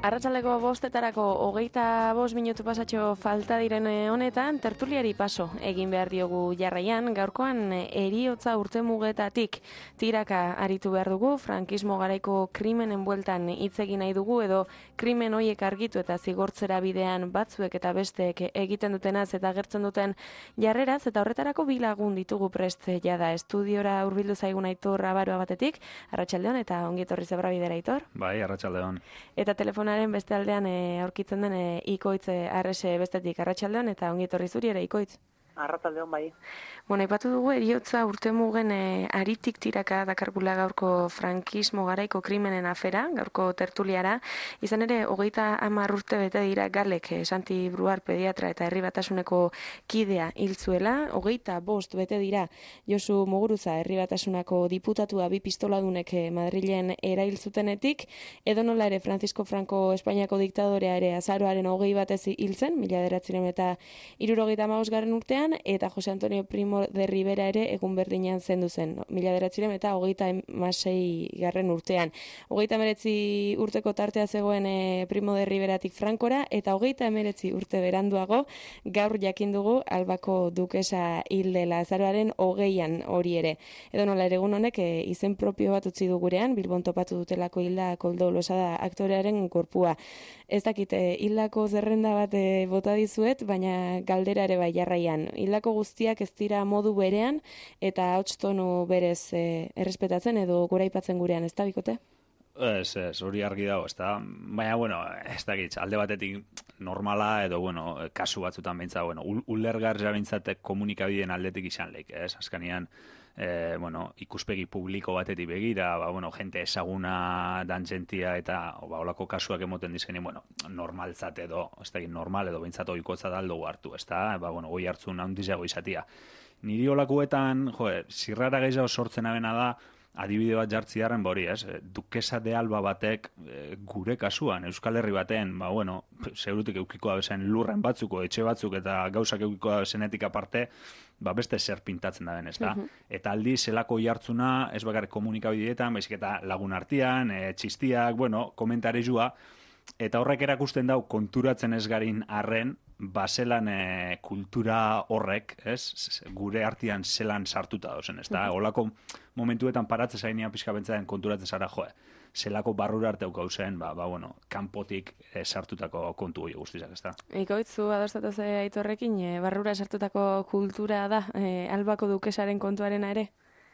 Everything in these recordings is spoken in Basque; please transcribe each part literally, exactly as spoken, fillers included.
Arratsaldeko bostetarako hogeita bost minutu pasatxo falta diren honetan, tertuliari paso egin behar diogu jarraian, gaurkoan heriotza urtemugetatik tiraka aritu behar dugu, frankismo garaiko krimenen bueltan hitz egin nahi dugu, edo krimen hoiek argitu eta zigortzera bidean batzuek eta besteek egiten dutenaz eta agertzen duten jarreraz, eta horretarako bi lagun ditugu prest jada estudiora hurbildu zaigun Aitor Abaroa batetik, arratsaldeon eta ongi etorri Zebrabidera Aitor. Bai, arratsaldeon. Eta telefonaren beste aldean e, aurkitzen den e, Ikoitz Arrese bestetik arratsaldeon eta ongi etorri zuri ere Ikoitz. Arratsaldeon bai. Bueno, aipatu dugu heriotza urtemugen e, aritik tiraka dakargula gaurko frankismo garaiko krimenen afera, gaurko tertuliara. Izan ere, hogeita hamar urte bete dira Galek, e, Santi Bruar pediatra eta Herri Batasuneko kidea hil zuela. Hogeita bost bete dira Josu Muguruza Herri Batasunako diputatua bi pistoladunek e, Madrilen erail zutenetik, edo nola ere Francisco Franco Espainiako diktadorea ere azaroaren hogei batez hil zen, mila bederatziehun eta hirurogeita hamabosgarren urtean, eta Jose Antonio Primo de Rivera ere egun berdinean zendu zen, mila bederatziehun eta hogeita hamasei garren urtean. Hogeita hemeretzi urteko tartea zegoen e, Primo de Riveratik Frankora, eta hogeita hemeretzi urte beranduago gaur jakin dugu Albako dukesa hil dela azaroaren hogeian hori ere. Edo nola ere egun honek e, izen propio bat utzi du gurean, Bilbon topatu dutelako hilda Koldo Losada aktorearen korpua. Ez dakit, e, hildako zerrenda bat e, bota dizuet, baina galdera ere bai jarraian. Hildako guztiak ez dira modu berean eta ahots tonu berez e, errespetatzen edo goraipatzen gurean, ez da bikote? Ez, ez, hori argi dago, ez da. Baina, bueno, ez dakit, alde batetik normala edo, bueno, kasu batzutan beintza, bueno, ulergarria beintzatek komunikabideen aldetik izan leik, ez? Azkanian, e, bueno, ikuspegi publiko batetik begira, ba, bueno, jente ezaguna dan jentia eta, ba, olako kasuak emoten dizkeni, bueno, normaltzat edo, ez dakit, normal edo beintzat oikotzat aldugu hartu, ez da? Ba, bueno, goi hartzun handizago izatia. Niri olakuetan, jo, zirrara gehiago sortzen abena da, adibide bat jartziarren bori, ez? Dukesa de Alba batek e, gure kasuan, Euskal Herri baten, ba, bueno, zeurutik eukiko da bezen lurren batzuko, etxe batzuk eta gauzak eukiko da bezenetik aparte, ba, beste zer pintatzen da den, ez da? Uh-huh. Eta aldi, zelako jartzuna, ez bakar komunikabideetan, baizik eta lagun artean, e, txistiak, bueno, komentarezua, eta horrek erakusten dau konturatzen ez garin arren, baselan e, kultura horrek, ez, gure artean zelan sartuta dozen, ez da? Olako momentuetan paratzen zainean pixka bentzaren konturatzen zara, joe, zelako barrura arte gauzen, ba, ba, bueno, kanpotik e, sartutako kontu hori guztizak, ez da? Ikoitzu, adostatoz Aitorrekin, e, barrura sartutako kultura da, e, Albako dukesaren kontuarena ere?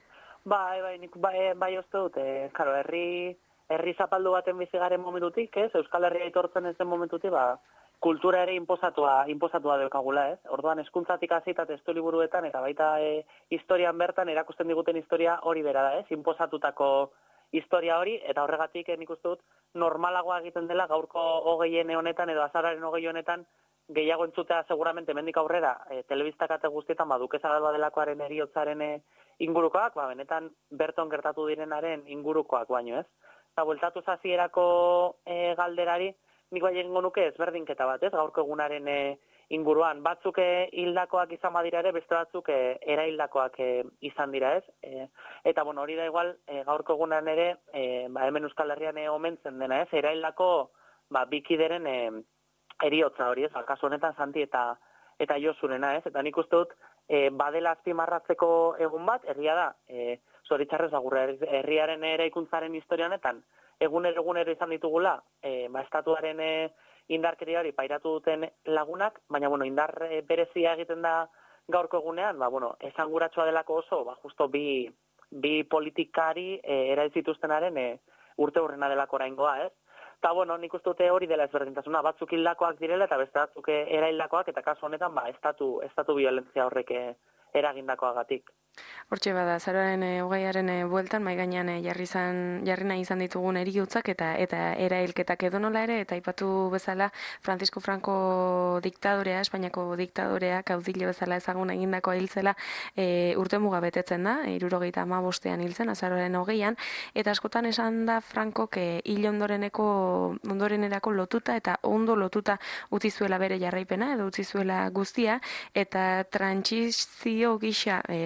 Bai, bai, nik bai, bai oste dut, e, karo, herri, herri zapaldu baten bizigaren momentutik, ez, Euskal Herria aitortzen ez den momentutik, ba, kultura ere inposatua, inposatua daukagula, ez? Orduan, hezkuntzatik hasita testu liburuetan eta baita e, historian bertan erakusten diguten historia hori bera da, ez? Inposatutako historia hori, eta horregatik eh, nik uste dut normalagoa egiten dela gaurko hogeien honetan edo azararen hogei honetan gehiago entzutea seguramente hemendik aurrera e, telebistak ate guztietan ba Dukesa Alba delakoaren heriotzaren e, ingurukoak, ba benetan berton gertatu direnaren ingurukoak baino, ez? Eta bueltatu zazierako e, galderari, nik bai egingo nuke ezberdinketa bat, ez? Gaurko egunaren e, inguruan. Batzuk e, hildakoak izan badira ere, beste batzuk e, eraildakoak e, izan dira, ez? E, eta, bueno, hori da igual, e, gaurko egunan ere, e, ba, hemen Euskal Herrian e, omentzen dena, ez? Eraildako, ba, bikideren e, eriotza hori, ez? Kasu honetan Santi eta eta Josurena, ez? Eta nik uste dut, e, badela azpimarratzeko egun bat, herria da, e, zoritxarrez, agurra herriaren eraikuntzaren historia honetan, egunero egunero izan ditugula, e, ba, estatuaren e, indarkeria hori pairatu duten lagunak, baina, bueno, indar e, berezia egiten da gaurko egunean, ba, bueno, esanguratsua delako oso, ba, justo bi, bi politikari e, erail zituztenaren e, urte hurrena delako oraingoa, ez? Eta, bueno, nik uste dute hori dela ezberdintasuna, batzuk hildakoak direla eta beste batzuk eraildakoak, eta kasu honetan, ba, estatu, estatu violentzia horrek eragindakoagatik. Hortxe bada, azaroaren e, hogeiaren e, bueltan, mai gainean e, jarri, zan, jarri nahi izan ditugun eriotzak eta eta erailketak edo nola ere, eta aipatu bezala Francisco Franco diktadorea, Espainiako diktadorea, kaudillo bezala ezagun egindako hiltzela e, urte muga betetzen da, hirurogeita hamabostean hiltzen, azaroaren hogeian, eta askotan esan da Francok e, hil ondoreneko, ondorenerako lotuta eta ondo lotuta utzi zuela bere jarraipena, edo utzi zuela guztia, eta trantsizio gisa e, saldu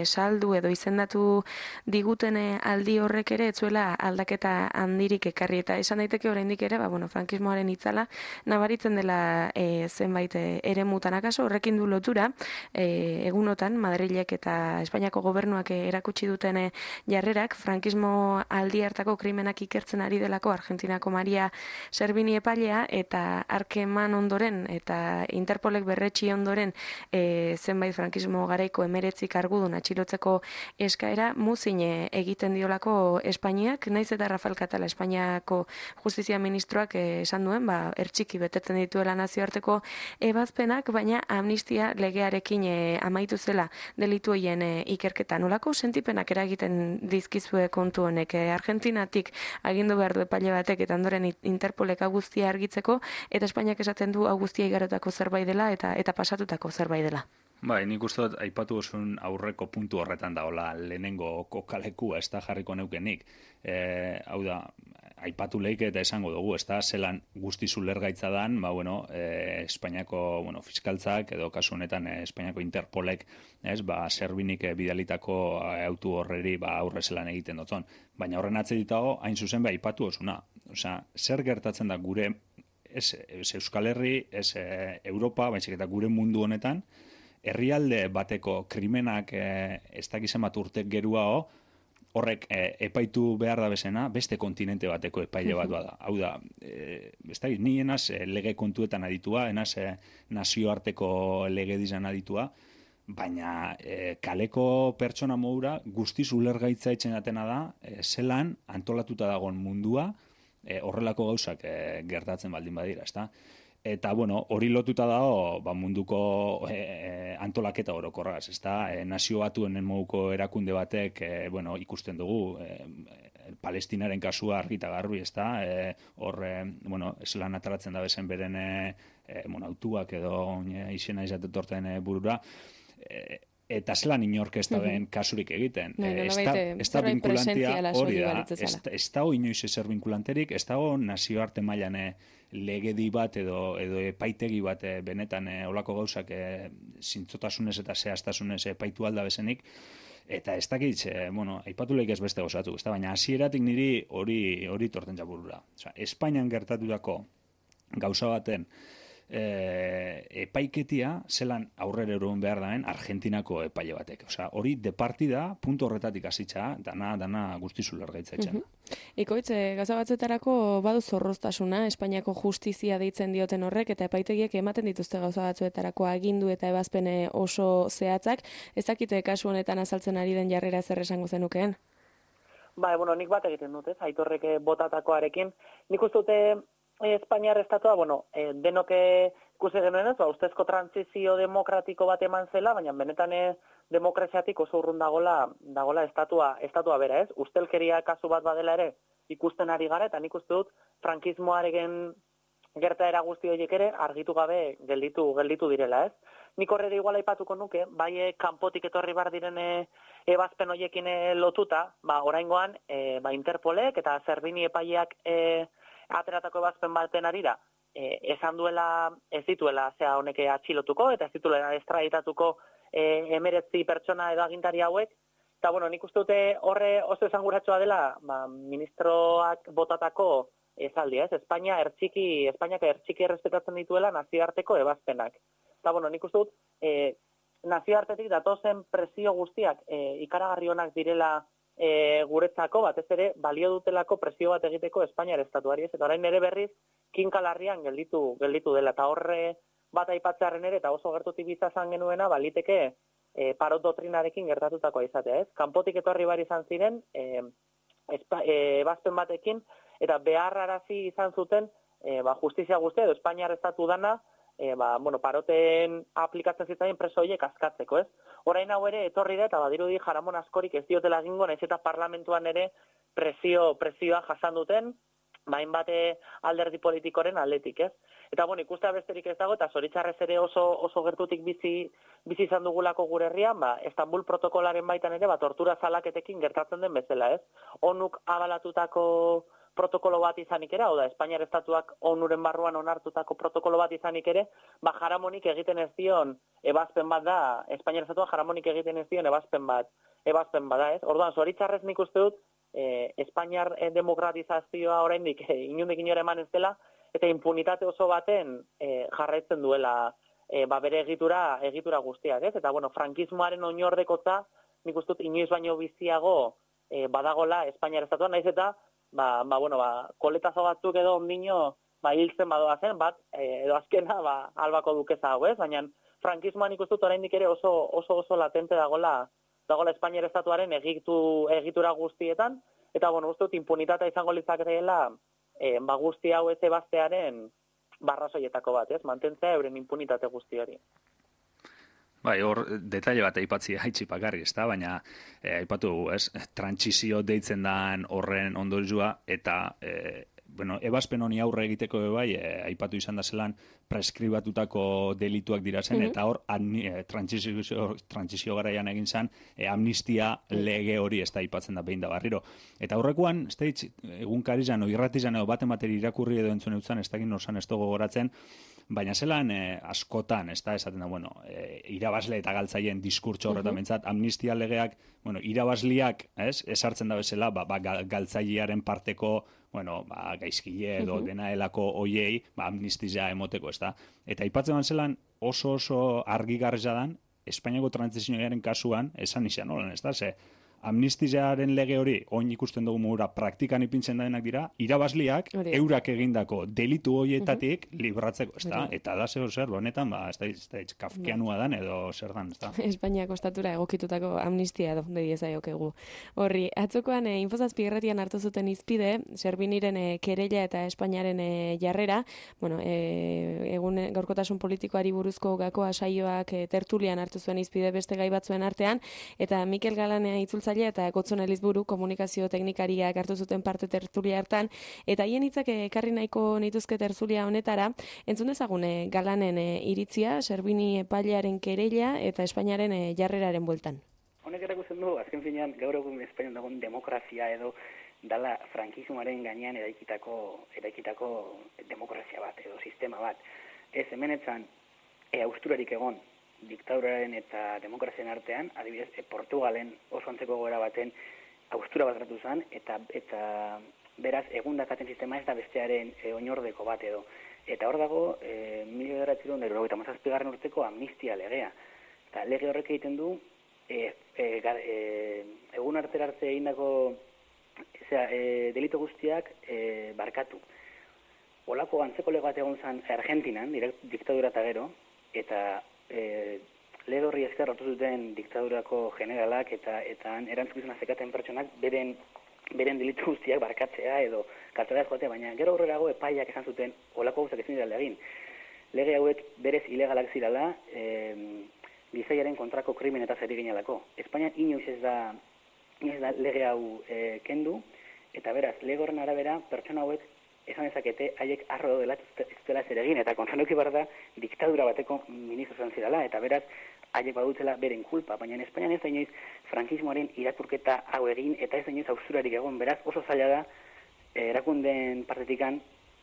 saldu edo izendatu diguten aldi horrek ere etzuela aldaketa handirik ekarri, eta esan daiteke oraindik ere, ba, bueno, frankismoaren itzala nabaritzen dela e, zenbait e, eremutan. Akaso horrekin du lotura, e, egunotan Madrilek eta Espainiako gobernuak erakutsi duten e, jarrerak, frankismo aldi hartako krimenak ikertzen ari delako Argentinako Maria Servini epailea, eta arkeman ondoren eta Interpolek berretsi ondoren e, zenbait frankismo garaiko emeretzi kargudun atxilotzeko eskaera muzin egiten diolako Espainiak, naiz eta Rafael Catala Espainiako Justizia Ministroak esan duen, ba, ertxiki betetzen dituela nazioarteko ebazpenak, baina amnistia legearekin e, amaitu zela delitu hoien e, ikerketa. Nolako sentipenak eragiten dizkizue kontu honek? E, Argentinatik agindu behar du epaile batek eta ondoren Interpolek hau guztia argitzeko, eta Espainiak esaten du hau guztia igarotako zerbait dela eta eta pasatutako zerbait dela. Bai, nik uste dut aipatu osun aurreko puntu horretan daola lehenengo kokalekua, ez da jarriko neukenik. E, hau da, aipatu leike eta esango dugu, ez da, zelan guzti zulergaitza dan, ba, bueno, e, Espainiako, bueno, fiskaltzak, edo kasu honetan e, Espainiako Interpolek, ez, ba, Servinik e, bidalitako e, autu horreri, ba, aurre zelan egiten dutzen. Baina horren atzeditago, hain zuzen, ba, aipatu osuna. Osea, zer gertatzen da gure, ez, ez Euskal Herri, ez e, Europa, baizik eta gure mundu honetan, herrialde bateko krimenak e, ez dakizen bat urtek geruago, horrek e, epaitu behar da bezena, beste kontinente bateko epaile bat bada. Hau da, e, ez da, ni enaz e, lege kontuetan aditua, enaz e, nazioarteko lege dizan aditua, baina e, kaleko pertsona moura guztiz ulergaitza etxen atena da, e, zelan antolatuta dagoen mundua, e, horrelako gauzak e, gertatzen baldin badira, ez da? Eta, bueno, hori lotuta dago ba, munduko e, antolaketa orokorraz, ez da? E, nazio batuen moduko erakunde batek, e, bueno, ikusten dugu, e, Palestinaren kasua argita garbi, ez da? E, hor, e, bueno, zelan ataratzen da bezen beren e, bueno, autuak edo e, izena izatetorten e, burura, e, eta zelan inork ez da ben kasurik egiten. No, ez da vinkulantia hori da, ez dago inoiz ezer vinkulanterik, ez dago nazioarte mailan legedi bat edo, edo epaitegi bat e, benetan e, olako gauzak e, zintzotasunez eta zehaztasunez epaitu alda bezenik, eta ez dakit, e, bueno, aipatu lehik ez beste gozatu, ez da, baina hasieratik niri hori hori torten jaburura. Osa, Espainian gertatutako gauza baten E, epaiketia zelan aurrera eruen behar daen Argentinako epaile batek. Osea, hori de partida puntu horretatik hasitza, dana dana guztizu lergaitzaitzen. Uh-huh. Ikoitz, e, gauza batzuetarako badu zorroztasuna, Espainiako justizia deitzen dioten horrek, eta epaitegiek ematen dituzte gauza batzuetarako agindu eta ebazpene oso zehatzak. Ez dakite kasu honetan azaltzen ari den jarrera zer esango zenukeen? Ba, bueno, nik bat egiten dut, ez, Aitorrek botatakoarekin. Nik uste dute Espainiar estatua, bueno, eh, denoke ikusi genuen ez, ba, ustezko transizio demokratiko bat eman zela, baina benetan demokraziatik oso urrun dagola, dagola estatua, estatua bera, ez? Ustelkeria kasu bat badela ere ikusten ari gara, eta nik uste dut frankismoaren gertaera guzti horiek ere argitu gabe gelditu, gelditu direla, ez? Nik horrela igual aipatuko nuke, bai kanpotik etorri bar diren ebazpen horiekin lotuta, ba, oraingoan, e, ba, Interpolek eta Servini epaileak e, ateratako ebazpen baten arira, e, esan duela ez dituela zea honek atxilotuko eta ez dituela estraditatuko e, emeretzi pertsona edo agintari hauek. Eta, bueno, nik uste dute horre oso esanguratsua dela, ba, ministroak botatako esaldia, ez? Espainia ertxiki, Espainiak ertxiki errespetatzen dituela nazioarteko ebazpenak. Eta, bueno, nik uste dut, e, nazioartetik datozen presio guztiak e, ikaragarri onak direla E, guretzako, batez ere, balio dutelako presio bat egiteko Espainiar estatuari, eta orain ere berriz, kinkalarrian gelditu, gelditu dela, eta horre bat aipatzearen ere, eta oso gertutik bizazan genuena, baliteke e, parot doktrinarekin gertatutakoa izatea, ez? Kanpotik etorri bar izan ziren, e, ebazpen batekin, eta beharrarazi izan zuten, e, ba, justizia guztia, edo Espainiar estatu dana, E, ba, bueno, paroten aplikatzen zitzaien preso horiek askatzeko, ez? Orain hau ere etorri da eta badirudi jaramon askorik ez diotela egingo, naiz eta parlamentuan ere presio presioa jasan duten, bain bate alderdi politikoren aldetik, ez? Eta bueno, ikustea besterik ez dago eta zoritzarrez ere oso oso gertutik bizi bizi izan dugulako gure herrian, ba Istanbul protokolaren baitan ere ba tortura zalaketekin gertatzen den bezala, ez? Onuk abalatutako protokolo bat izanik ere, hau da, Espainiar estatuak onuren barruan onartutako protokolo bat izanik ere, ba jaramonik egiten ez dion ebazpen bat da, Espainiar estatuak jaramonik egiten ez dion ebazpen bat, ebazpen bat da, ez? Orduan, zoritxarrez nik uste dut, eh, Espainiar eh, demokratizazioa oraindik eh, inundik inora eman ez dela, eta impunitate oso baten eh, jarraitzen duela eh, ba bere egitura, egitura guztiak, ez? Eta, bueno, frankismoaren oinordekotza, nik uste dut inoiz baino biziago eh, badagola Espainiar estatuan, naiz eta, ba, ba, bueno, ba, koletazo batzuk edo ondino, ba, hiltzen badoa zen, bat, eh, edo azkena, ba, albako dukeza hau, ez? Baina, frankismoan ikustu oraindik ere oso, oso, oso latente dagola, dagola Espainiar estatuaren egitu, egitura guztietan, eta, bueno, uste dut, impunitatea izango litzakeela, eh, ba, guzti hau ez ebaztearen barrazoietako bat, ez? Mantentzea euren impunitate guzti hori. Bai, hor detaile bat aipatzia haitzi bakarrik, ezta, baina eh, aipatu, ez, trantsizio deitzen dan horren ondorioa eta eh, bueno, ebazpen honi aurre egiteko bai, eh, aipatu izan da zelan preskribatutako delituak dira zen, mm-hmm. eta hor eh, trantsizio, trantsizio garaian egin zen eh, amnistia lege hori ez da aipatzen da behin da barriro. Eta horrekoan, ez da hitz, egunkari zan, irrati zan, baten bateri irakurri edo entzun eutzen, ez da egin orzan ez dugu goratzen, baina zelan eh, askotan, ez da, esaten da, bueno, eh, irabazle eta galtzaien diskurtso horretan uh-huh. bentsat, amnistia legeak, bueno, irabazliak, ez, esartzen da bezala, ba, ba, galtzailearen parteko, bueno, ba, gaizkile edo uh-huh. dena helako oiei, ba, amnistia emoteko, ez da. Eta aipatzen ban zelan oso oso argigarria dan, Espainiako trantsizioaren kasuan, esan izan, nolan, ez da, ze, amnistiaren lege hori, oin ikusten dugu mugura, praktikan ipintzen daenak dira, irabazliak, Oria. eurak egindako delitu hoietatik uh-huh. libratzeko, ez da? Eta da zer zer, honetan, ba, ez da, ez da, kafkianua dan edo zer dan, ez da? Espainiako estatura egokitutako amnistia edo, dedi ezaiokegu. Horri, atzokoan, e, infozazpi irratian hartu zuten izpide, Serviniren e, kereila eta Espainiaren e, jarrera, bueno, e, egun gaurkotasun politikoari buruzko gakoa saioak e, tertulian hartu zuen izpide beste gai batzuen artean, eta Mikel Galanea itzultza eta Gotzon Elizburu komunikazio teknikariak hartu zuten parte tertulia hartan, eta hien hitzak ekarri nahiko nituzke tertulia honetara, entzun dezagun Galanen iritzia, Servini epailearen kereila eta Espainiaren jarreraren bueltan. Honek erakusten du, azken finean, gaur egun Espainian dagoen demokrazia edo dala frankismoaren gainean eraikitako, eraikitako demokrazia bat edo sistema bat. Ez hemenetzan e, austurarik egon, diktaduraren eta demokrazian artean, adibidez, e, Portugalen oso antzeko goera baten austura bat hartu zen, eta, eta beraz, egun dakaten sistema ez da bestearen e, oinordeko bat edo. Eta hor dago, e, mila bederatziehun eta laurogeita hamazazpigarren urteko amnistia legea. Eta lege horrek egiten du, e, e, e, egun artera arte egindako zera, e, delito guztiak e, barkatu. Olako antzeko lege bat egon zen Argentinan, diktadura eta gero, eta E, lege horri esker hartu zuten diktadurako generalak eta eta erantzukizuna zekaten pertsonak beren beren delitu guztiak barkatzea edo kartzela joatea, baina gero aurrerago epaiak esan zuten olako gauzak ezin dira egin. Lege hauek berez ilegalak zirala, e, gizaiaren kontrako krimen eta zer eginelako. Espainian inoiz ez da inoiz da lege hau e, kendu, eta beraz, lege horren arabera pertsona hauek esan dezakete, haiek arro dela ez dela zer egin, eta kontranuki behar da diktadura bateko ministro zan zirala, eta beraz, haiek badutela beren kulpa, baina en Espainian ez da inoiz frankismoaren irakurketa hau egin, eta ez da inoiz austurarik egon, beraz, oso zaila da, eh, erakunden partetikan,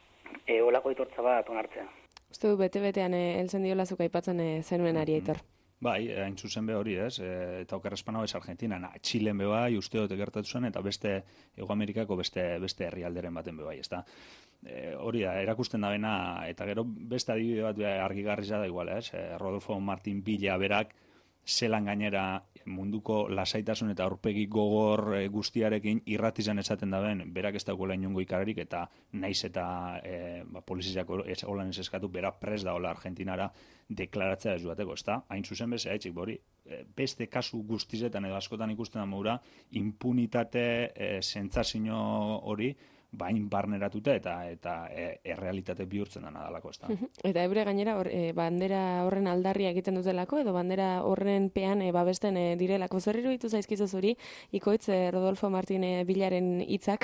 eh, olako aitortza bat onartzea. Uste du, bete-betean eh, eltzen diolazuk aipatzen eh, zenuen ari aitor. Bai, hain zuzen be hori, ez? E, eta okerrezpana ez Argentinan, Txilen be bai, uste dut gertatu zen, eta beste Hego Amerikako beste beste herrialderen baten be bai, ezta? E, hori da, erakusten da bena, eta gero beste adibide bat argigarria da igual, ez? E, Rodolfo Martín Villa berak zelan gainera munduko lasaitasun eta aurpegi gogor e, guztiarekin irratizan esaten da ben, berak ez dagoela inongo ikararik, eta naiz eta e, ba, poliziako holan ez eskatu, bera pres da hola Argentinara deklaratzea ez duateko, ez da? Hain zuzen bezea etxik, bori, e, beste kasu guztizetan edo askotan ikusten da maura, impunitate e, sentsazio hori, bain barneratuta eta eta e, errealitate bihurtzen da nadalako, ez da. Eta ebre gainera or, e, bandera horren aldarria egiten dutelako, edo bandera horren pean e, babesten e, direlako. Zer iruditu zaizkizu zuri, ikoitz e, Rodolfo Martín e, Villaren hitzak?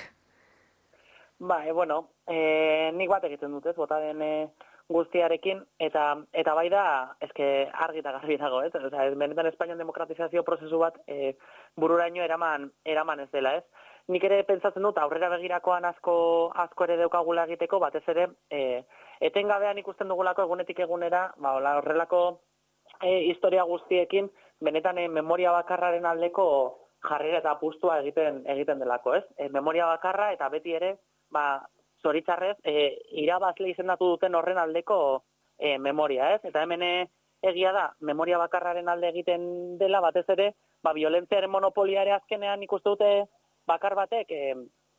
Ba, e, bueno, e, nik bat egiten dut, ez, bota den e, guztiarekin, eta eta bai da, eske argi eta garbi dago, ez? Osea, benetan Espainian demokratizazio prozesu bat e, bururaino eraman eraman ez dela, ez? nik ere pentsatzen dut, aurrera begirakoan asko, asko ere daukagula egiteko, batez ere, e, etengabean ikusten dugulako egunetik egunera, ba, horrelako e, historia guztiekin, benetan e, memoria bakarraren aldeko jarrera eta apustua egiten egiten delako, ez? E, memoria bakarra eta beti ere, ba, zoritzarrez, e, irabazle izendatu duten horren aldeko e, memoria, ez? Eta hemen egia da, memoria bakarraren alde egiten dela, batez ere, ba, violentziaren monopoliare azkenean ikuste dute bakar batek e,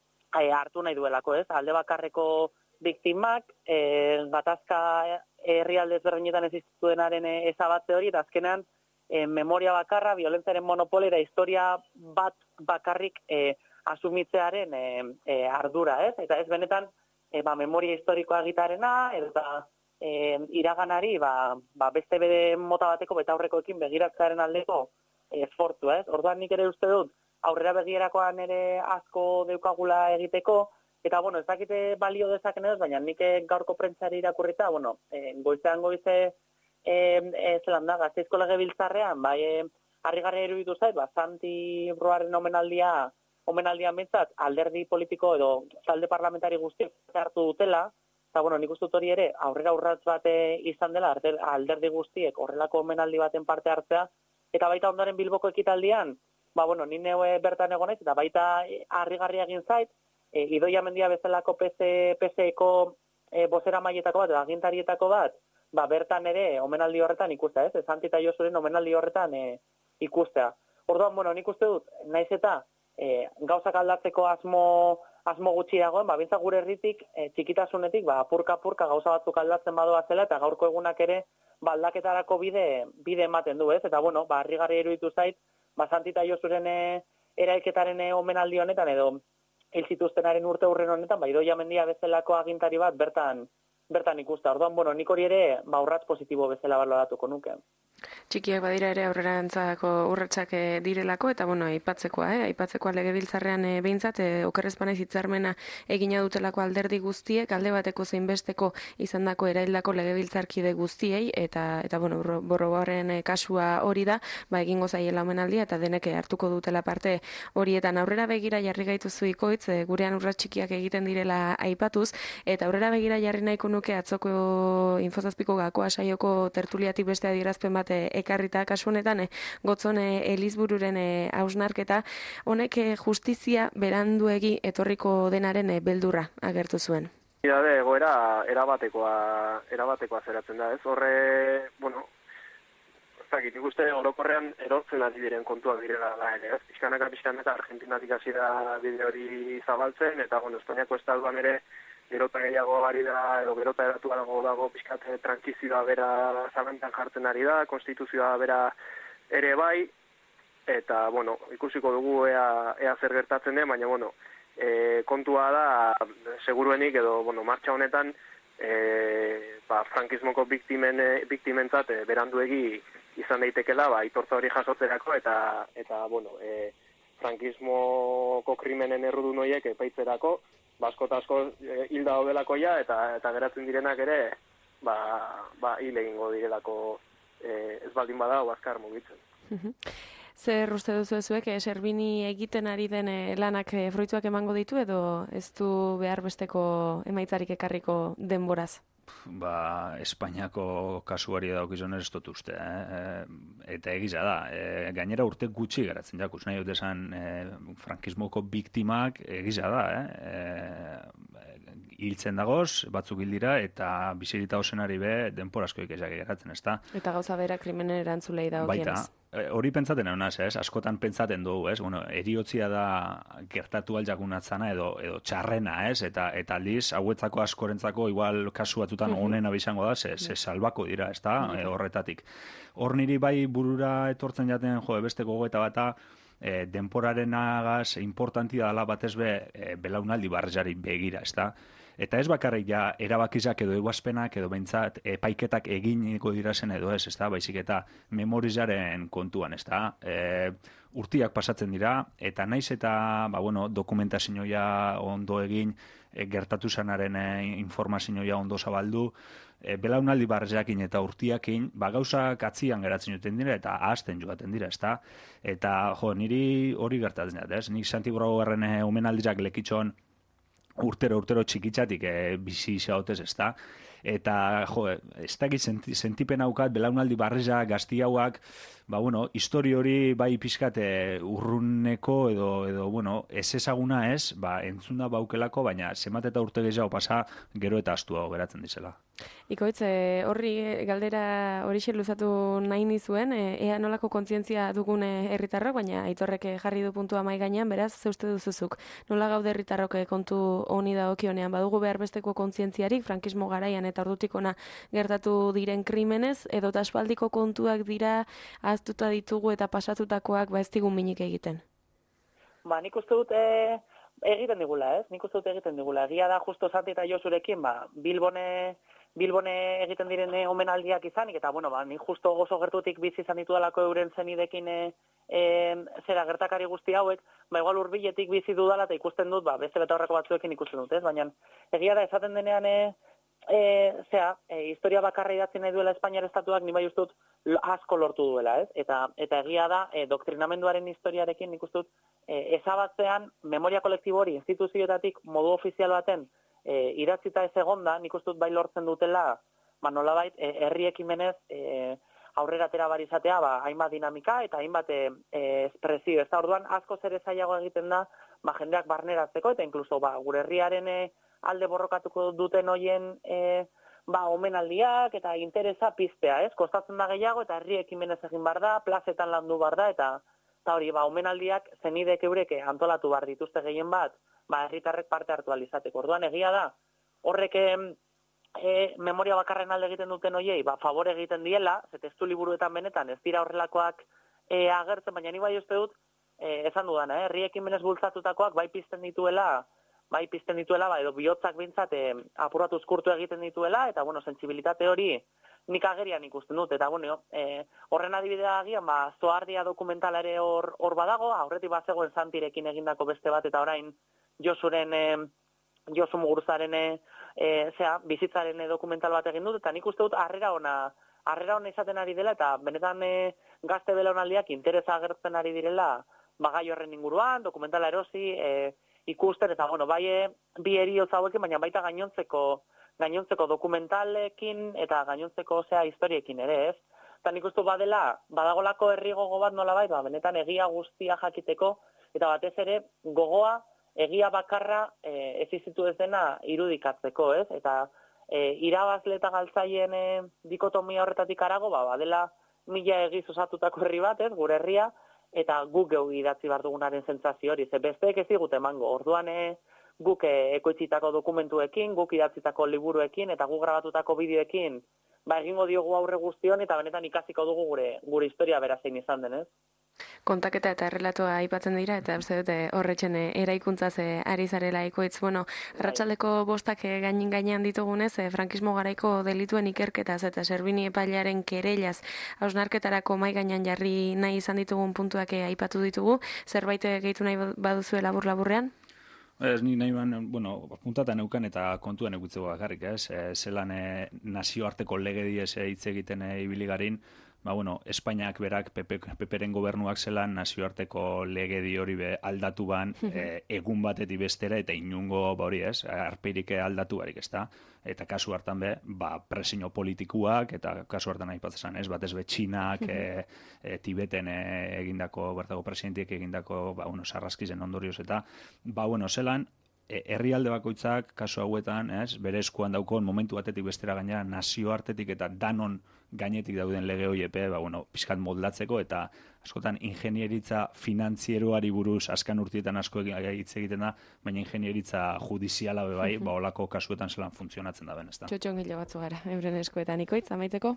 e, hartu nahi duelako, ez? Alde bakarreko biktimak, e, gatazka herrialde ezberdinetan existitu denaren ezabatze hori, eta azkenean e, memoria bakarra, violentziaren monopoliera, historia bat bakarrik e, asumitzearen e, e, ardura, ez? Eta ez benetan, e, ba, memoria historikoa egitarena, eta e, iraganari, ba, ba, beste bede mota bateko, beta aurrekoekin begiratzearen aldeko esfortzua, ez? Orduan nik ere uste dut, aurrera begirakoan ere asko deukagula egiteko, eta, bueno, ez dakite balio dezaken edo, baina nik gaurko prentsari irakurrita, bueno, e, goizean goize, e, e, zelan da, Gasteizko Legebiltzarrean, bai, e, harrigarria iruditu zait, ba, Santi Broaren omenaldia, omenaldian bentsat, alderdi politiko edo talde parlamentari guztiak hartu dutela, eta, bueno, nik uste dut hori ere, aurrera urratz bat izan dela, alderdi guztiek horrelako omenaldi baten parte hartzea, eta baita ondoren Bilboko ekitaldian, ba, bueno, ni neu bertan egon naiz, eta baita harrigarria egin zait, e, Idoia Mendia bezalako P S Eko e, bozera mailetako bat, agintarietako bat, ba, bertan ere omenaldi horretan ikustea, ez? Santi eta Josuren omenaldi horretan e, ikustea. Orduan, bueno, nik uste dut, naiz eta e, gauzak aldatzeko asmo, asmo gutxi dagoen, ba, bintza gure herritik, e, txikitasunetik, ba, apurka-apurka gauza batzuk aldatzen badoa zela, eta gaurko egunak ere, ba, aldaketarako bide, bide ematen du, ez? Eta, bueno, ba, harrigarria iruditu zait, ba, Santi eta Josuren e, eraiketaren e, omenaldi honetan, edo hil zituztenaren urte hurren honetan, ba, Idoia Mendia bezalako agintari bat bertan, bertan ikusta. Orduan, bueno, nik hori ere, ba, urratz positibo bezala baloratuko nuke. Txikiak badira ere aurrerantzako urratsak direlako, eta, bueno, aipatzekoa, eh? aipatzekoa legebiltzarrean e, behintzat, e, okerrezpanaiz hitzarmena egina dutelako alderdi guztiek, alde bateko zein besteko izandako eraildako legebiltzarkide guztiei, eta, eta bueno, borroboaren e, kasua hori da, ba, egingo zaiela omenaldia, eta denek hartuko dutela parte horietan. Aurrera begira jarri gaituzu ikoitz, e, gurean urrats txikiak egiten direla aipatuz, eta aurrera begira jarri nahiko nuke atzoko infozazpiko gakoa saioko tertuliatik beste adierazpen bat ekarrita kasu honetan, eh, gotzon eh, Elizbururen eh, hausnarketa, honek eh, justizia beranduegi etorriko denaren eh, beldurra agertu zuen. Ida de, egoera erabatekoa, erabatekoa zeratzen da, ez? Horre, bueno, ez dakit, ikuste orokorrean erortzen ari diren kontuak direla da ere, ez? Pixkanaka, pixkanaka, Argentinatik hasi da bide hori zabaltzen, eta, bueno, Espainiako estatuan ere, gerota gehiago ari da, edo gerota eratu dago dago, pixkat trantzizioa bera zalantan jartzen ari da, konstituzioa bera ere bai, eta, bueno, ikusiko dugu ea, ea zer gertatzen den, baina, bueno, e, kontua da, seguruenik, edo, bueno, martxa honetan, e, ba, frankismoko biktimen, biktimentzat e, beranduegi izan daitekela, ba, itortza hori jasotzerako, eta, eta bueno, e, frankismoko krimenen errudun horiek epaitzerako, basko eta asko hilda daudelako ja, eta, eta geratzen direnak ere, ba, ba hil egingo direlako e, ez baldin badago azkar mugitzen. Zer uste duzu ezuek, eh, Servini egiten ari den eh, lanak eh, fruituak emango ditu, edo ez du behar besteko emaitzarik ekarriko denboraz? Ba, Espainiako kasuari daukizun ez dut uste, eh? Eta egiza da, e, gainera urte gutxi geratzen jakuz, nahi dut esan e, frankismoko biktimak egiza da, eh? E, hiltzen dagoz, batzuk hildira, eta bizirita osenari be denporazkoik ezak geratzen, ez da? Eta gauza bera krimenen erantzulei da okienez. Baita, hori pentsaten egonaz, ez? Askotan pentsaten dugu, ez? Bueno, eriotzia da gertatu aljakunatzana edo, edo txarrena, ez? Eta, eta aldiz, hauetzako askorentzako, igual kasu batzutan mm -hmm. onena bizango da, ze, ze salbako dira, ez da? Mm -hmm. e, horretatik. Hor niri bai burura etortzen jaten, jo, beste gogoeta bata, e, denporaren agaz, importanti dala batez be, e, belaunaldi barrezari begira, ez da? Eta ez bakarrik ja erabakizak edo eguazpenak edo behintzat epaiketak eginiko dirazen edo ez, ez da? Baizik eta memorizaren kontuan, ez da? E, urtiak pasatzen dira, eta naiz eta ba, bueno, dokumentazioa ondo egin, e, gertatu zanaren e, informazioa ondo zabaldu, e, belaunaldi barreakin eta urtiakin, ba, gauzak atzian geratzen joten dira eta ahazten joaten dira, ezta? Eta, jo, niri hori gertatzen dut, ez? Nik Santiago Garren e, omenaldiak lekitxon urtero, urtero txikitzatik e, bizi xaotez, ezta? Eta, jo, ez dakit senti, sentipen haukat, belaunaldi barreza, gazti hauak, ba, bueno, histori hori bai pixkat e, urruneko edo, edo, bueno, ez ezaguna ez, ba, entzunda baukelako, baina zemat eta urte gehiago pasa, gero eta astu hau geratzen dizela. Ikoitz, e, horri galdera horixe luzatu nahi nizuen, e, ea nolako kontzientzia dugun herritarrok, baina Aitorrek jarri du puntua mai gainean, beraz, ze uste duzuzuk. Nola gaude herritarrok kontu honi dagokionean, badugu behar besteko kontzientziarik, frankismo garaian eta ordutik ona gertatu diren krimenez, edo aspaldiko kontuak dira ahaztuta ditugu eta pasatutakoak ba ez digun minik egiten. Ba, nik uste dut e, egiten digula, ez? Nik uste dut egiten digula. Egia da justo Santi eta Josurekin, ba, Bilbone Bilbone egiten diren omenaldiak izanik, eta, bueno, ba, nik justo gozo gertutik bizi izan ditudalako euren zenidekin e, e, zera gertakari guzti hauek, ba, igual hurbiletik bizi dudala eta ikusten dut, ba, beste beta horreko batzuekin ikusten dut, ez? Baina, egia da, esaten denean, e, e, zera, e, historia bakarra idatzi nahi duela Espainiar Estatuak, ni bai uste dut, asko lortu duela, ez? Eta, eta egia da, e, doktrinamenduaren historiarekin nik uste dut, e, ezabatzean, memoria kolektibo hori instituzioetatik modu ofizial baten, E, idatzita ez egonda, nik uste dut bai lortzen dutela, ba, nolabait, e, herri ekimenez e, aurrera atera bar izatea, ba, hainbat dinamika eta hainbat e, e, espresio. Ez da, orduan, asko zer ezaiago egiten da, ba, jendeak barneratzeko, eta inkluso, ba, gure herriaren e, alde borrokatuko duten hoien e, ba, omenaldiak eta interesa piztea, ez? Kostatzen da gehiago, eta herri ekimenez egin bar da, plazetan landu bar da, eta, eta hori, ba, omenaldiak zenidek eureke antolatu bar dituzte gehien bat, ba, herritarrek parte hartu alizateko. Orduan, egia da, horrek e, memoria bakarren alde egiten duten hoiei, ba, favore egiten diela, ze testu liburuetan benetan, ez dira horrelakoak e, agertzen, baina ni bai uste dut, e, esan dudana, eh, herri ekimenez bultzatutakoak bai pizten dituela, bai pizten dituela, ba, edo bihotzak bintzat e, apuratu uzkurtu egiten dituela, eta, bueno, sentsibilitate hori nik agerian ikusten dut, eta, bueno, e, horren adibidea agian, ba, Zoardia dokumentala ere hor, hor badago, aurretik bazegoen Santirekin egindako beste bat, eta orain, Josuren, e, Josu Muguruzaren e, zera, bizitzaren e, dokumental bat egin dut, eta nik uste dut harrera ona, harrera ona izaten ari dela, eta benetan e, gazte belaunaldiak interesa agertzen ari direla, bagai horren inguruan, dokumentala erosi, e, ikusten, eta bueno, bai e, bi heriotz hauekin, baina baita gainontzeko, gainontzeko dokumentalekin, eta gainontzeko zea historiekin ere, ez? Eta nik uste badela, badagolako herri gogo bat nola bai, ba, benetan egia guztia jakiteko, eta batez ere gogoa, egia bakarra e, ez izitu ez dena irudikatzeko, ez? Eta e, irabazle eta galtzaien e, dikotomia horretatik arago, ba, badela mila egiz osatutako herri bat, ez? Gure herria, eta guk geu idatzi behar dugunaren sentsazio hori. Ze besteek ez digut emango. Orduan e, guk e, ekoitzitako dokumentuekin, guk idatzitako liburuekin, eta guk grabatutako bideoekin, ba, egingo diogu aurre guztion, eta benetan ikasiko dugu gure, gure historia bera zein izan denez. Kontaketa eta errelatoa aipatzen dira, eta uste dute horretxen eraikuntzaz ari zarela Ikoitz. Bueno, arratsaldeko bostak gainin gainean ditugunez, frankismo garaiko delituen ikerketaz eta Servini epailearen kerellaz hausnarketarako mai gainean jarri nahi izan ditugun puntuak aipatu ditugu. Zerbait gehitu nahi baduzu labur-laburrean? Ez, ni nahi ban, bueno, puntatan eukan eta kontuan egutzeko bakarrik, ez? E, zelan e, nazioarteko legediez hitz egiten e, ibili garin, ba, bueno, Espainiak berak, Peperen gobernuak zelan nazioarteko legedi hori be aldatu ban, e, egun batetik bestera eta inungo, ba hori ez, arpeirik aldatu barik, ez da? Eta kasu hartan be, ba, presio politikuak, eta kasu hartan aipatzen ez, batez be Txinak, e, e, Tibeten e, egindako, bertako presidentiek egindako, ba, bueno, sarraskizen ondorioz, eta, ba, bueno, zelan, herrialde bakoitzak kasu hauetan, ez, bere eskuan daukon momentu batetik bestera gainera nazioartetik eta danon gainetik dauden lege hoiepe, ba bueno, pizkat moldatzeko eta askotan ingenieritza finantzieroari buruz askan urtietan asko hitz egiten da, baina ingenieritza judiziala be bai, ba holako kasuetan zelan funtzionatzen da ben, ezta. Txotxongile batzu gara euren eskuetan. Ikoitz, amaitzeko?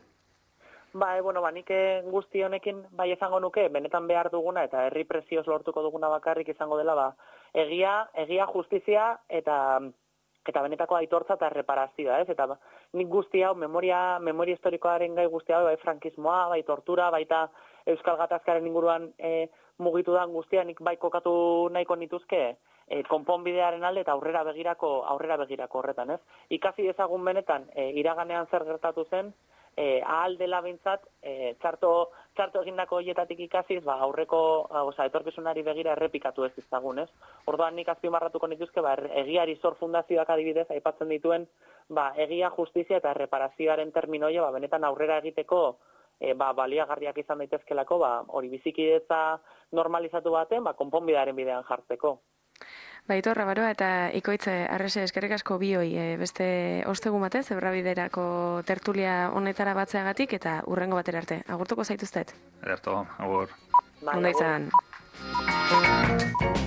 Ba, e, bueno, ba, nik guzti honekin bai izango nuke, benetan behar duguna eta herri prezioz lortuko duguna bakarrik izango dela, ba, egia, egia justizia eta eta benetako aitortza eta reparazioa, ez? Eta ba, nik guzti hau, memoria, memoria historikoaren gai guzti hau, bai frankismoa, bai tortura, baita Euskal Gatazkaren inguruan e, mugitu da guztia, nik bai kokatu nahiko nituzke e, konponbidearen alde eta aurrera begirako aurrera begirako horretan, ez? Ikasi dezagun benetan e, iraganean zer gertatu zen, e, ahal dela behintzat, e, txarto, txarto egindako hoietatik ikasiz, ba, aurreko, oza, etorkizunari begira errepikatu ez izagun, ez? Orduan nik azpimarratuko nituzke, ba, egiari zor fundazioak adibidez, aipatzen dituen, ba, egia, justizia eta erreparazioaren terminoia, ba, benetan aurrera egiteko, e, ba, baliagarriak izan daitezkelako, ba, hori bizikidetza normalizatu baten, ba, konponbidearen bidean jartzeko. Baitor, Rabaroa eta Ikoitze Arrese eskerrik asko bioi e, beste ostegun batez, Zebrabiderako tertulia honetara batzeagatik eta urrengo batera arte. Agurtuko zaituztet. Ederto, agur. Bai, Ondo agur. izan.